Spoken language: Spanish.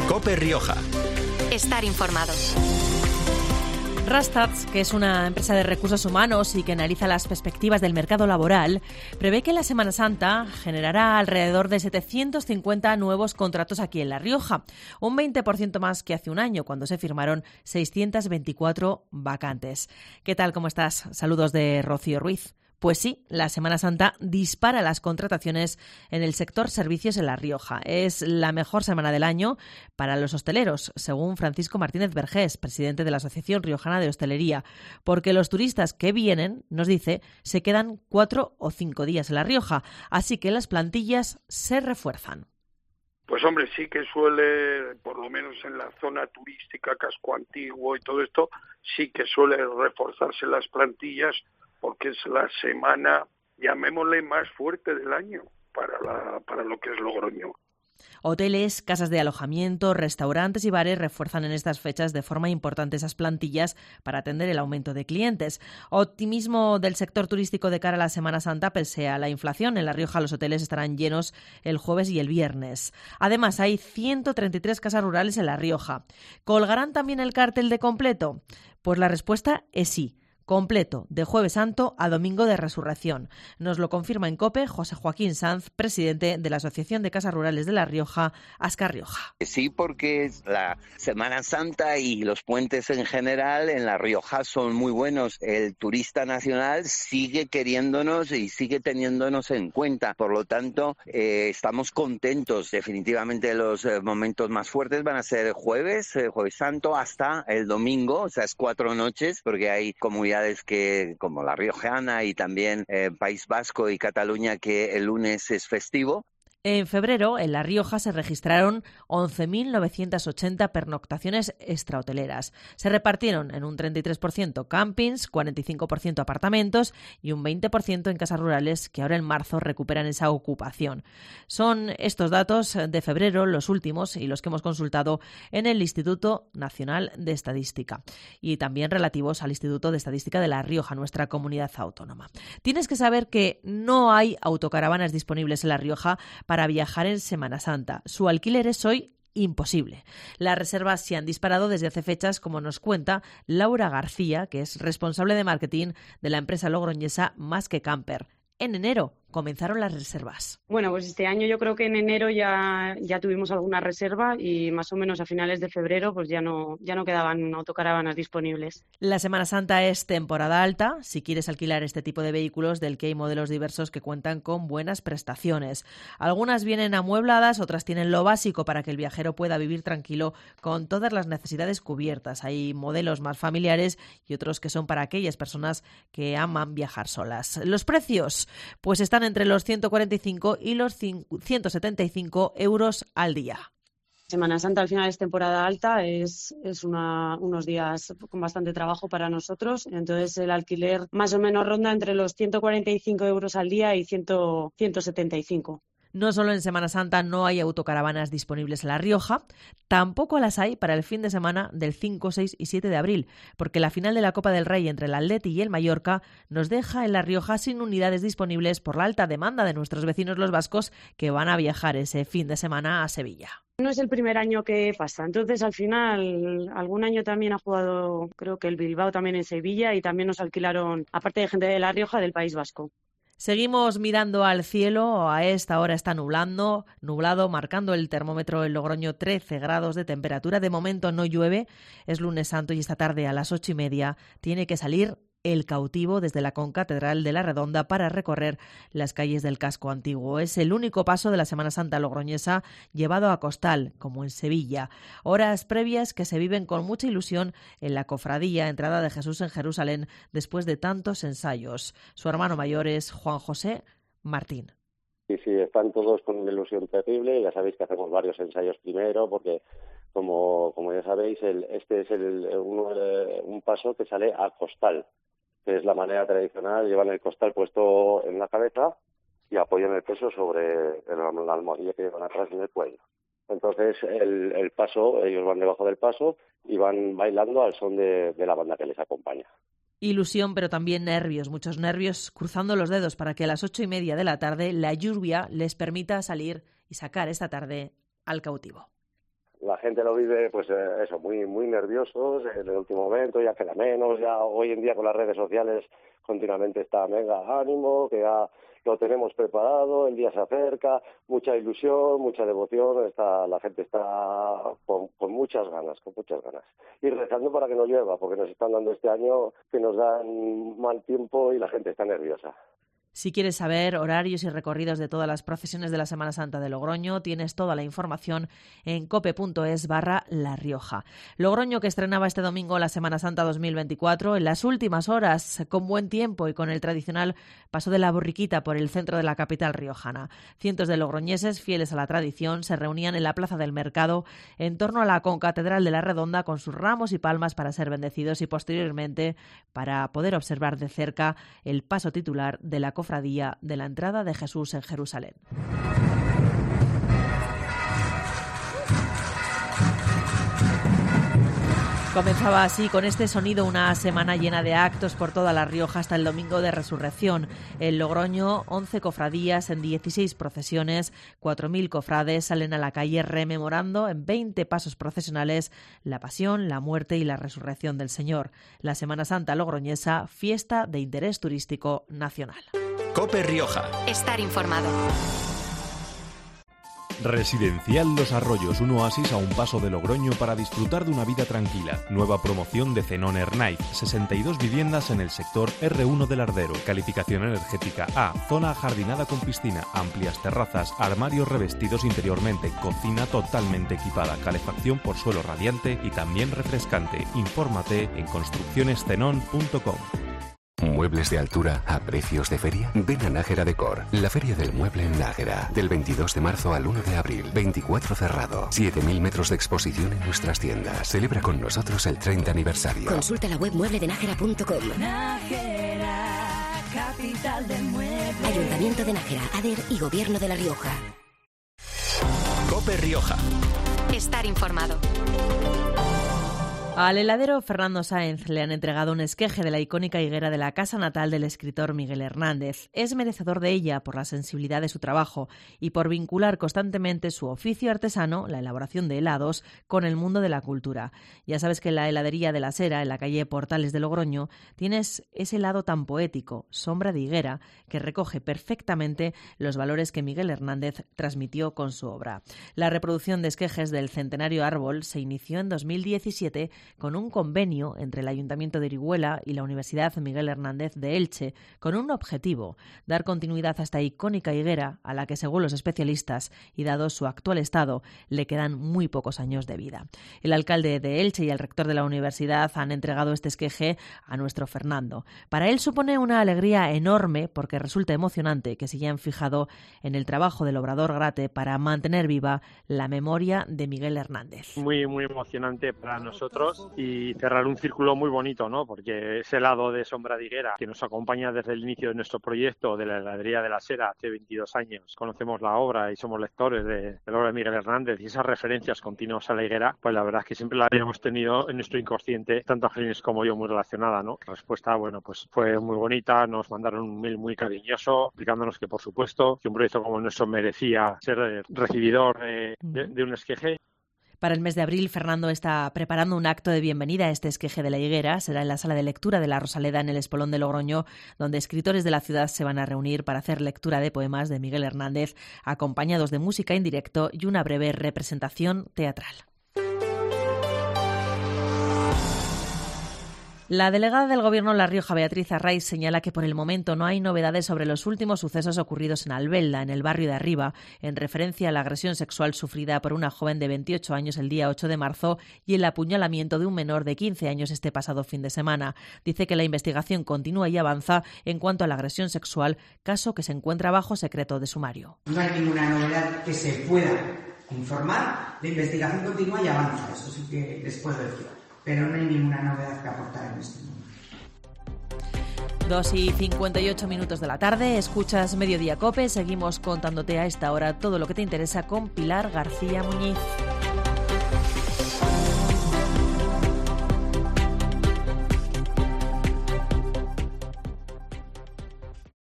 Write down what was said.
COPE Rioja. Estar informado. Randstad, que es una empresa de recursos humanos y que analiza las perspectivas del mercado laboral, prevé que la Semana Santa generará alrededor de 750 nuevos contratos aquí en La Rioja, un 20% más que hace un año, cuando se firmaron 624 vacantes. ¿Qué tal? ¿Cómo estás? Saludos de Rocío Ruiz. Pues sí, la Semana Santa dispara las contrataciones en el sector servicios en La Rioja. Es la mejor semana del año para los hosteleros, según Francisco Martínez Vergés, presidente de la Asociación Riojana de Hostelería, porque los turistas que vienen, nos dice, se quedan 4 o 5 días en La Rioja, así que las plantillas se refuerzan. Pues hombre, sí que suele, por lo menos en la zona turística, Casco Antiguo y todo esto, sí que suele reforzarse las plantillas, porque es la semana, llamémosle, más fuerte del año para lo que es Logroño. Hoteles, casas de alojamiento, restaurantes y bares refuerzan en estas fechas de forma importante esas plantillas para atender el aumento de clientes. Optimismo del sector turístico de cara a la Semana Santa pese a la inflación. En La Rioja los hoteles estarán llenos el jueves y el viernes. Además, hay 133 casas rurales en La Rioja. ¿Colgarán también el cartel de completo? Pues la respuesta es sí. Completo, de Jueves Santo a Domingo de Resurrección. Nos lo confirma en COPE José Joaquín Sanz, presidente de la Asociación de Casas Rurales de La Rioja, Ascar Rioja. Sí, porque la Semana Santa y los puentes en general en La Rioja son muy buenos. El turista nacional sigue queriéndonos y sigue teniéndonos en cuenta. Por lo tanto, estamos contentos. Definitivamente los momentos más fuertes van a ser Jueves Santo hasta el domingo, o sea, es 4 noches, porque hay comunidades que como La Riojana y también País Vasco y Cataluña, que el lunes es festivo. En febrero, en La Rioja se registraron 11.980 pernoctaciones extrahoteleras. Se repartieron en un 33% campings, 45% apartamentos y un 20% en casas rurales que ahora en marzo recuperan esa ocupación. Son estos datos de febrero los últimos y los que hemos consultado en el Instituto Nacional de Estadística y también relativos al Instituto de Estadística de La Rioja, nuestra comunidad autónoma. Tienes que saber que no hay autocaravanas disponibles en La Rioja para viajar en Semana Santa. Su alquiler es hoy imposible. Las reservas se han disparado desde hace fechas, como nos cuenta Laura García, que es responsable de marketing de la empresa logroñesa Más que Camper. En enero comenzaron las reservas. Bueno, pues este año yo creo que en enero ya tuvimos alguna reserva y más o menos a finales de febrero pues ya no quedaban autocaravanas disponibles. La Semana Santa es temporada alta si quieres alquilar este tipo de vehículos, del que hay modelos diversos que cuentan con buenas prestaciones. Algunas vienen amuebladas, otras tienen lo básico para que el viajero pueda vivir tranquilo con todas las necesidades cubiertas. Hay modelos más familiares y otros que son para aquellas personas que aman viajar solas. Los precios, pues están entre los 145 y los 175 euros al día. Semana Santa al final es temporada alta, es unos días con bastante trabajo para nosotros, entonces el alquiler más o menos ronda entre los 145 euros al día y 175. No solo en Semana Santa no hay autocaravanas disponibles en La Rioja, tampoco las hay para el fin de semana del 5, 6 y 7 de abril, porque la final de la Copa del Rey entre el Atleti y el Mallorca nos deja en La Rioja sin unidades disponibles por la alta demanda de nuestros vecinos los vascos que van a viajar ese fin de semana a Sevilla. No es el primer año que pasa, entonces al final algún año también ha jugado, creo que el Bilbao también en Sevilla y también nos alquilaron, aparte de gente de La Rioja, del País Vasco. Seguimos mirando al cielo, a esta hora está nublado, marcando el termómetro en Logroño 13 grados de temperatura. De momento no llueve, es lunes santo y esta tarde a las 8:30 tiene que salir el cautivo desde la concatedral de la Redonda para recorrer las calles del casco antiguo. Es el único paso de la Semana Santa logroñesa llevado a costal, como en Sevilla. Horas previas que se viven con mucha ilusión en la cofradía Entrada de Jesús en Jerusalén después de tantos ensayos. Su hermano mayor es Juan José Martín. Sí, están todos con una ilusión terrible. Ya sabéis que hacemos varios ensayos primero porque, como ya sabéis, este es un paso que sale a costal, que es la manera tradicional. Llevan el costal puesto en la cabeza y apoyan el peso sobre la almohadilla que llevan atrás en el cuello. Entonces, el paso, ellos van debajo del paso y van bailando al son de la banda que les acompaña. Ilusión, pero también nervios, muchos nervios, cruzando los dedos para que a las 8:30 de la tarde la lluvia les permita salir y sacar esta tarde al cautivo. La gente lo vive, pues eso, muy muy nerviosos en el último momento, ya queda menos, ya hoy en día con las redes sociales continuamente está venga, ánimo, que ya lo tenemos preparado, el día se acerca, mucha ilusión, mucha devoción, la gente está con muchas ganas, y rezando para que no llueva, porque nos están dando este año que nos dan mal tiempo y la gente está nerviosa. Si quieres saber horarios y recorridos de todas las procesiones de la Semana Santa de Logroño, tienes toda la información en cope.es/La Rioja. Logroño, que estrenaba este domingo la Semana Santa 2024, en las últimas horas, con buen tiempo y con el tradicional paso de la borriquita por el centro de la capital riojana. Cientos de logroñeses, fieles a la tradición, se reunían en la Plaza del Mercado en torno a la concatedral de la Redonda con sus ramos y palmas para ser bendecidos y posteriormente para poder observar de cerca el paso titular de la cofradía de la entrada de Jesús en Jerusalén. Comenzaba así, con este sonido, una semana llena de actos por toda La Rioja hasta el domingo de Resurrección. En Logroño, 11 cofradías en 16 procesiones, 4.000 cofrades salen a la calle rememorando en 20 pasos procesionales la pasión, la muerte y la resurrección del Señor. La Semana Santa logroñesa, fiesta de interés turístico nacional. COPE Rioja. Estar informado. Residencial Los Arroyos, un oasis a un paso de Logroño para disfrutar de una vida tranquila. Nueva promoción de Zenón Ernaiz, 62 viviendas en el sector R1 del Ardero. Calificación energética A, zona ajardinada con piscina, amplias terrazas, armarios revestidos interiormente, cocina totalmente equipada, calefacción por suelo radiante y también refrescante. Infórmate en construccioneszenon.com. ¿Muebles de altura a precios de feria? Ven a Nájera Decor, la feria del mueble en Nájera. Del 22 de marzo al 1 de abril, 24 cerrado. 7.000 metros de exposición en nuestras tiendas. Celebra con nosotros el 30 aniversario. Consulta la web muebledenajera.com. Nájera, capital del mueble. Ayuntamiento de Nájera, ADER y Gobierno de La Rioja. COPE Rioja. Estar informado. Al heladero Fernando Sáenz le han entregado un esqueje de la icónica higuera de la casa natal del escritor Miguel Hernández. Es merecedor de ella por la sensibilidad de su trabajo y por vincular constantemente su oficio artesano, la elaboración de helados, con el mundo de la cultura. Ya sabes que en la heladería de la Sera, en la calle Portales de Logroño, tienes ese helado tan poético, Sombra de higuera, que recoge perfectamente los valores que Miguel Hernández transmitió con su obra. La reproducción de esquejes del centenario árbol se inició en 2017 con un convenio entre el Ayuntamiento de Orihuela y la Universidad Miguel Hernández de Elche, con un objetivo: dar continuidad a esta icónica higuera a la que, según los especialistas, y dado su actual estado, le quedan muy pocos años de vida. El alcalde de Elche y el rector de la universidad han entregado este esqueje a nuestro Fernando. Para él supone una alegría enorme porque resulta emocionante que se hayan fijado en el trabajo del obrador Grate para mantener viva la memoria de Miguel Hernández. Muy emocionante para nosotros y cerrar un círculo muy bonito, ¿no? Porque ese helado de Sombra de higuera que nos acompaña desde el inicio de nuestro proyecto de la heladería de la Sera hace 22 años. Conocemos la obra y somos lectores de la obra de Miguel Hernández y esas referencias continuas a la higuera, pues la verdad es que siempre la habíamos tenido en nuestro inconsciente, tanto Ángeles como yo, muy relacionada, ¿no? La respuesta, bueno, pues fue muy bonita, nos mandaron un mail muy cariñoso, explicándonos que, por supuesto, que un proyecto como el nuestro merecía ser recibidor de un esqueje. Para el mes de abril, Fernando está preparando un acto de bienvenida a este esqueje de la higuera. Será en la sala de lectura de la Rosaleda, en el Espolón de Logroño, donde escritores de la ciudad se van a reunir para hacer lectura de poemas de Miguel Hernández, acompañados de música en directo y una breve representación teatral. La delegada del Gobierno en La Rioja, Beatriz Arraiz, señala que por el momento no hay novedades sobre los últimos sucesos ocurridos en Albelda, en el barrio de Arriba, en referencia a la agresión sexual sufrida por una joven de 28 años el día 8 de marzo y el apuñalamiento de un menor de 15 años este pasado fin de semana. Dice que la investigación continúa y avanza en cuanto a la agresión sexual, caso que se encuentra bajo secreto de sumario. No hay ninguna novedad que se pueda informar. La investigación continúa y avanza, eso sí que les puedo decir. Pero no hay ninguna novedad que aportar en este momento. 2:58 de la tarde, escuchas Mediodía COPE, seguimos contándote a esta hora todo lo que te interesa con Pilar García Muñiz.